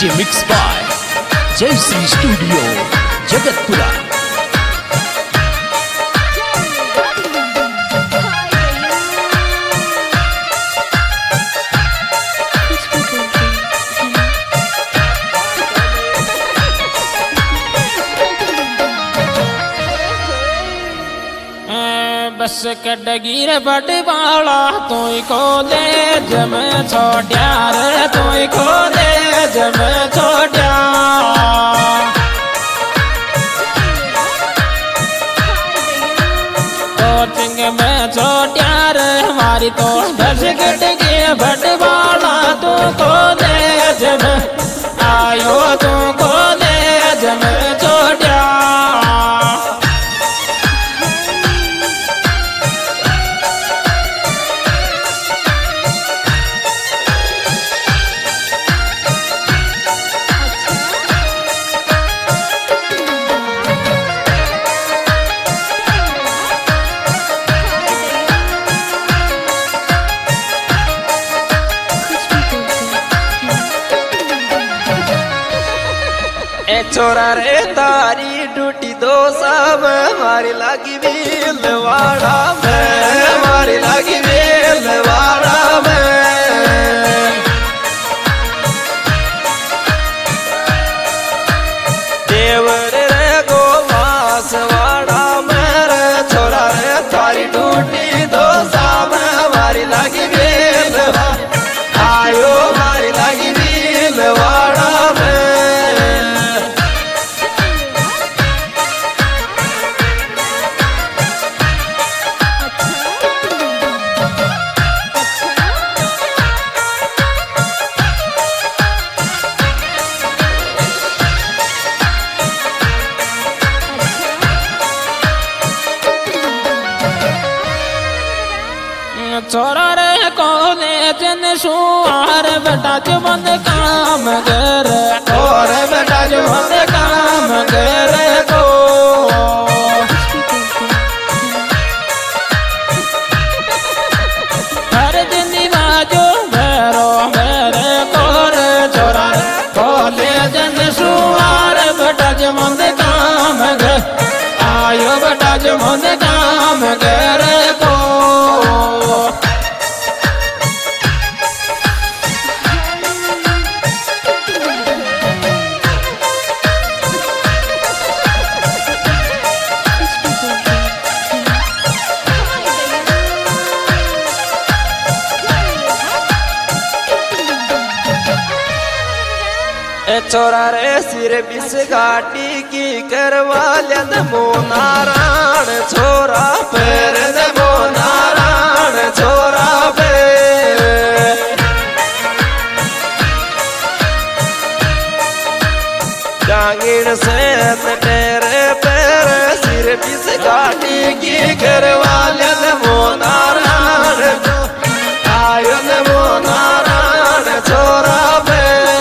DJ mix by जय Shri studio Jagatpura. बस कटगीर बटवाला तोई को दे जम छोट्या रे तोई को दे जम छोट्या कोचिंग में छोट्या रे हमारी तो बस कटगीर बटवाला तू को दे जम आयो तू को दे जम छोट्या। छोरा रे तारी ड्यूटी दो सब हमारी लगी भीलवाड़ा में, हमारी लगी भीलवाड़ा में। देवर रे गोमासवाड़ा में रे छोरा रे तारी ड्यूटी दो सब हमारी लगी भीलवाड़ा आयो हमारी लगी भीलवाड़ा में। छोरा रे कोने जन सुआर बेटा जो बंद काम कर और बेटा जो बंद काम कर को हर दिन बाजो मेरो मेरे कोर छोरा रे कोने जन सुआर बेटा जो बंद काम कर आयो बेटा जो बंद काम कर को। छोरा रे सिर बिस घाटी की करवा लेन मो नारायण छोरा पैर दबो नारायण छोरा पे जांगीर से तेरे पैर सिर बिस घाटी की करवा लेन मो नारायण आयो मो नारायण छोरा पे।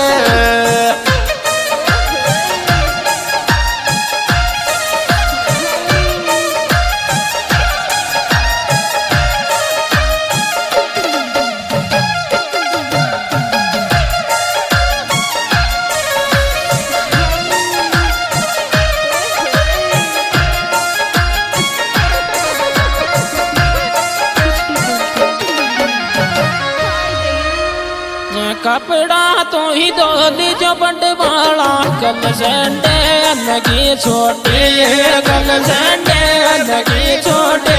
कपड़ा तो ही दो जो बंटवाला कल संडे लगी छोटे कल संडे लगी छोटे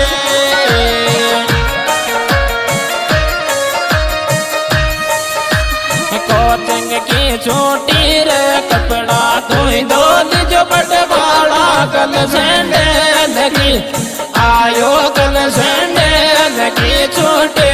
कोचिंग की छोटी रे कपड़ा तो ही दो जो बंटवाला कल संडे लगी आयो कल संडे लगी छोटे।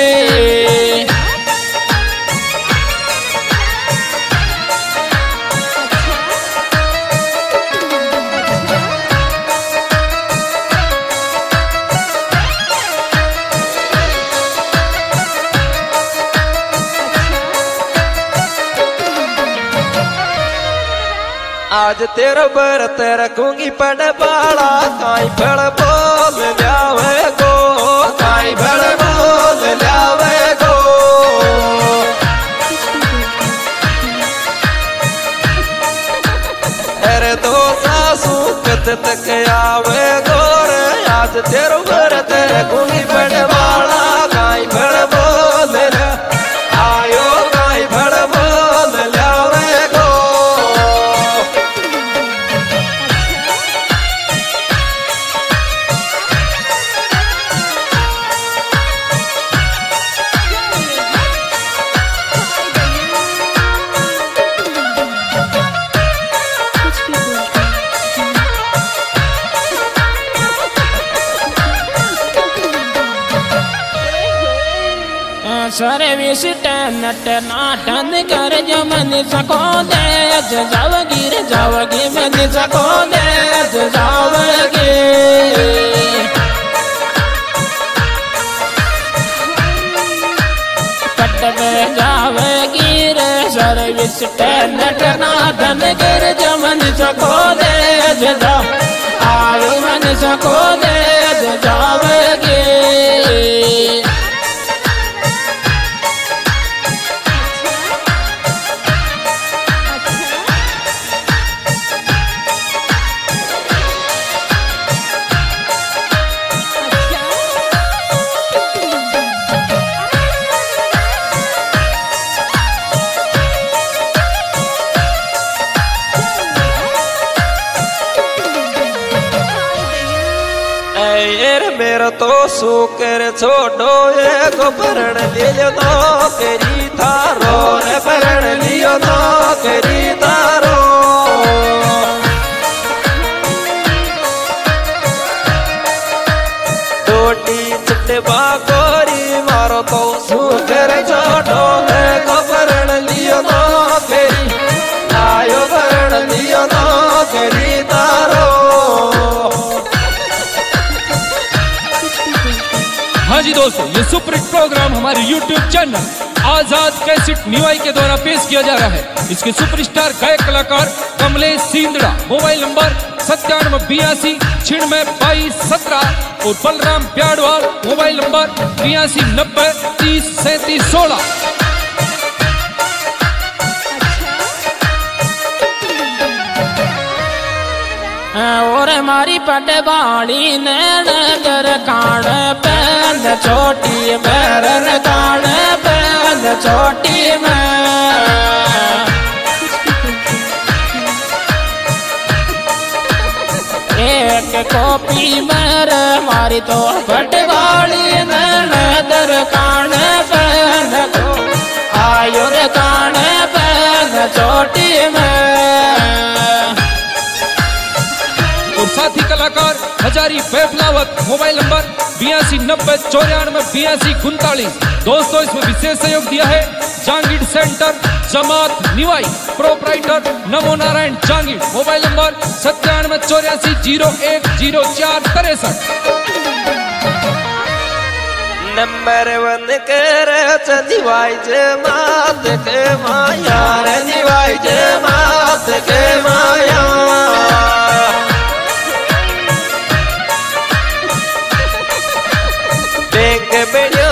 आज तेरा व्रत रखूंगी पड़ बाड़ा काई फल बोल जावे गो काई फल बोल जावे गो। व्रत के आवे गोर आज तेरो व्रत गुनी बड़वाड़ा गाय भड़ बोल आयो गाय भड़ बोल लावे गो सर्विस नट नाटन कर जमन सको दे जावगी मन सको दे जावगी पट में जावगी रे सर्विस नट नाटन कर जमन सको दे जाव मन सको दे जावगी मेरा तो सुकर छोड़ो एक भरण लियो नौकरी थारो रे भरण लियो नौकरी थारो टोटी चटबा गोरी मारो तो सुकर छोड़ो एक भरण लियो नौकरी आयो भरण लियो नौकरी थारो। हाँ जी दोस्तों, ये सुपर हिट प्रोग्राम हमारे YouTube channel Azad cassette Niwai के द्वारा पेश किया जा रहा है। इसके सुपरस्टार गायक कलाकार कमलेश सिंदड़ा, मोबाइल नंबर 9782 96 22 17 और बलराम प्याड़वाल, मोबाइल नंबर 82 90 30 37 16। और हमारी पटवाड़ी नगर कान पैंद छोटी बैरन कान पैंद छोटी में एक कॉपी मेर हमारी तो पटवाड़ी नगर कान पैंद आयो रे कान पैंद छोटी में। और साथी कलाकार हजारी बैफलावत, मोबाइल नंबर 82 90 94 82 39। दोस्तों, इसमें विशेष सहयोग दिया है जांगीड़ सेंटर जमात Niwai, proprietor Namo Narayan Jangid, mobile number 97 84 01 04 63। Number 1 के निवाई जमात के माया रे निवाई जमात के माया बैंक बेड़िया